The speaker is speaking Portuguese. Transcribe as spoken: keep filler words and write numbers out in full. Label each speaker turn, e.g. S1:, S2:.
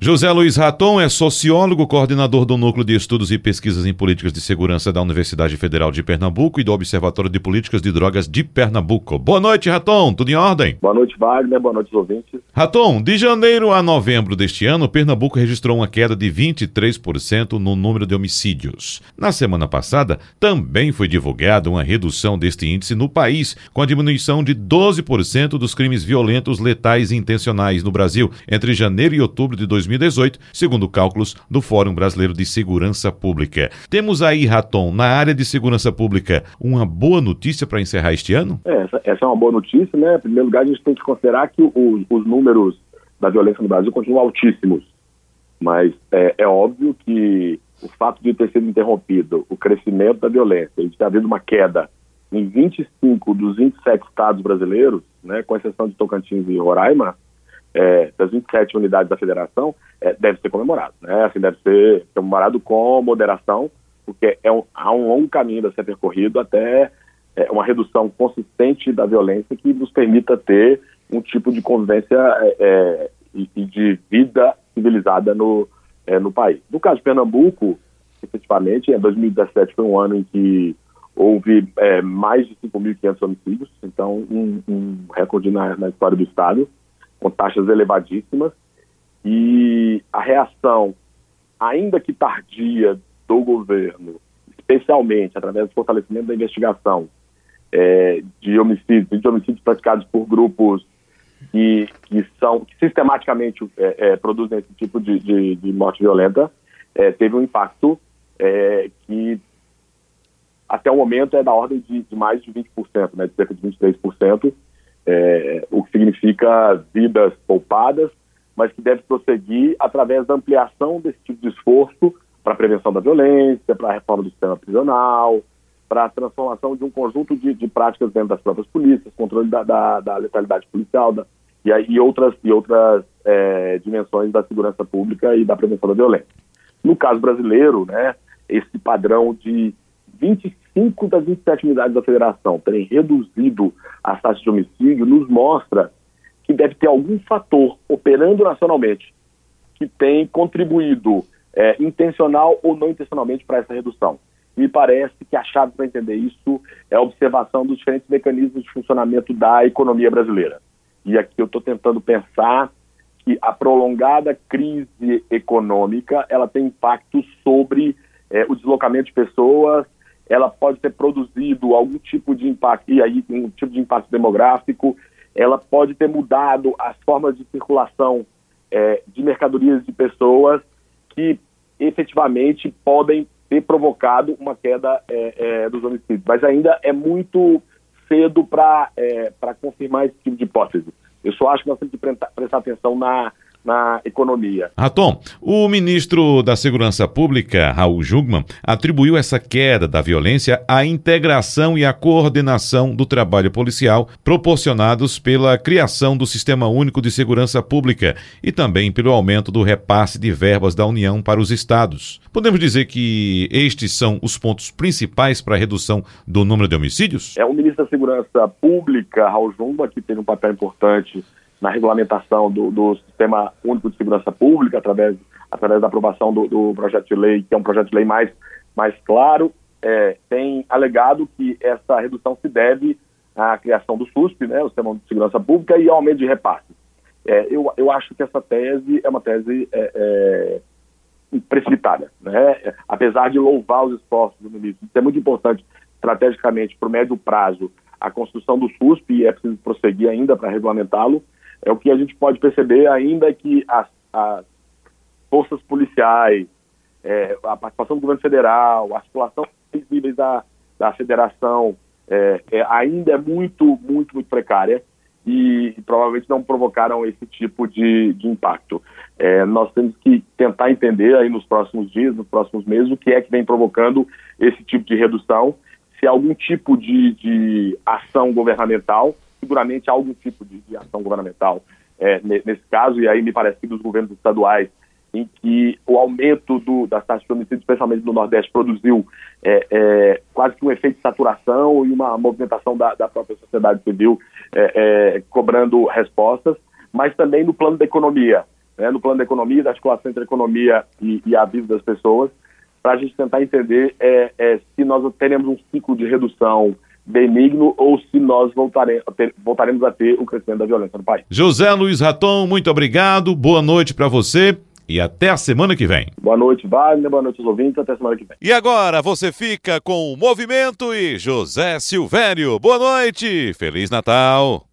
S1: José Luiz Raton é sociólogo, coordenador do Núcleo de Estudos e Pesquisas em Políticas de Segurança da Universidade Federal de Pernambuco e do Observatório de Políticas de Drogas de Pernambuco. Boa noite, Raton. Tudo em ordem?
S2: Boa noite, Wagner. Boa noite, ouvintes.
S1: Raton, de janeiro a novembro deste ano, Pernambuco registrou uma queda de vinte e três por cento no número de homicídios. Na semana passada, também foi divulgada uma redução deste índice no país, com a diminuição de doze por cento dos crimes violentos, letais e intencionais no Brasil entre janeiro e outubro de dois mil e dezoito, segundo cálculos do Fórum Brasileiro de Segurança Pública. Temos aí, Raton, na área de segurança pública, uma boa notícia para encerrar este ano?
S2: É, essa, essa é uma boa notícia, né? Em primeiro lugar, a gente tem que considerar que o, os números da violência no Brasil continuam altíssimos. Mas é, é óbvio que o fato de ter sido interrompido o crescimento da violência e de ter havido uma queda em vinte e cinco dos vinte e sete estados brasileiros, né, com exceção de Tocantins e Roraima, É, das vinte e sete unidades da federação, é, deve ser comemorado, né? Assim, deve ser comemorado com moderação, porque é um, há um longo caminho a ser percorrido até é, uma redução consistente da violência que nos permita ter um tipo de convivência é, é, e, e de vida civilizada no, é, no país. No caso de Pernambuco, efetivamente, em dois mil e dezessete foi um ano em que houve é, mais de cinco mil e quinhentos homicídios, então um, um recorde na, na história do estado, com taxas elevadíssimas, e a reação, ainda que tardia, do governo, especialmente através do fortalecimento da investigação é, de homicídios, de homicídios praticados por grupos que, que, são, que sistematicamente é, é, produzem esse tipo de, de, de morte violenta, é, teve um impacto é, que até o momento é da ordem de, de mais de vinte por cento, né, de cerca de vinte e três por cento, É, o que significa vidas poupadas, mas que deve prosseguir através da ampliação desse tipo de esforço para a prevenção da violência, para a reforma do sistema prisional, para a transformação de um conjunto de, de práticas dentro das próprias polícias, controle da, da, da letalidade policial da, e, e outras, e outras é, dimensões da segurança pública e da prevenção da violência. No caso brasileiro, né, esse padrão de vinte e cinco das vinte e sete unidades da federação terem reduzido as taxas de homicídio nos mostra que deve ter algum fator operando nacionalmente que tem contribuído é, intencional ou não intencionalmente para essa redução. Me parece que a chave para entender isso é a observação dos diferentes mecanismos de funcionamento da economia brasileira. E aqui eu estou tentando pensar que a prolongada crise econômica ela tem impacto sobre é, o deslocamento de pessoas. Ela pode ter produzido algum tipo de impacto, e aí um tipo de impacto demográfico, ela pode ter mudado as formas de circulação é, de mercadorias de pessoas que efetivamente podem ter provocado uma queda é, é, dos homicídios. Mas ainda é muito cedo para é, para confirmar esse tipo de hipótese. Eu só acho que nós temos que prestar, prestar atenção na... na economia.
S1: Raton, o ministro da Segurança Pública, Raul Jungmann, atribuiu essa queda da violência à integração e à coordenação do trabalho policial proporcionados pela criação do Sistema Único de Segurança Pública e também pelo aumento do repasse de verbas da União para os estados. Podemos dizer que estes são os pontos principais para a redução do número de homicídios?
S2: É, o ministro da Segurança Pública, Raul Jungmann, que teve um papel importante na regulamentação do, do Sistema Único de Segurança Pública, através, através da aprovação do, do projeto de lei, que é um projeto de lei mais, mais claro, é, tem alegado que essa redução se deve à criação do SUSP, né, o Sistema Único de Segurança Pública, e ao aumento de repasse. É, eu, eu acho que essa tese é uma tese é, é, precipitada, né? Apesar de louvar os esforços do ministro. Isso é muito importante, estrategicamente, para o médio prazo, a construção do SUSP, e é preciso prosseguir ainda para regulamentá-lo. É o que a gente pode perceber ainda é que as, as forças policiais, é, a participação do governo federal, a articulação dos níveis da, da federação é, é, ainda é muito, muito, muito precária e, e provavelmente não provocaram esse tipo de, de impacto. É, nós temos que tentar entender aí nos próximos dias, nos próximos meses, o que é que vem provocando esse tipo de redução, se há algum tipo de, de ação governamental, seguramente há algum tipo de, de ação governamental é, nesse caso, e aí me parece que dos governos estaduais, em que o aumento do, das taxas de homicídio, especialmente no Nordeste, produziu é, é, quase que um efeito de saturação e uma movimentação da, da própria sociedade civil é, é, cobrando respostas, mas também no plano da economia. né, no plano da economia, da articulação entre a economia e, e a vida das pessoas, para a gente tentar entender é, é, se nós teremos um ciclo de redução benigno ou se nós voltare, ter, voltaremos a ter o crescimento da violência no país.
S1: José Luiz Raton, muito obrigado, boa noite para você e até a semana que vem.
S2: Boa noite, Wagner, boa noite aos ouvintes, até a semana que vem.
S1: E agora você fica com o Movimento e José Silvério. Boa noite, Feliz Natal!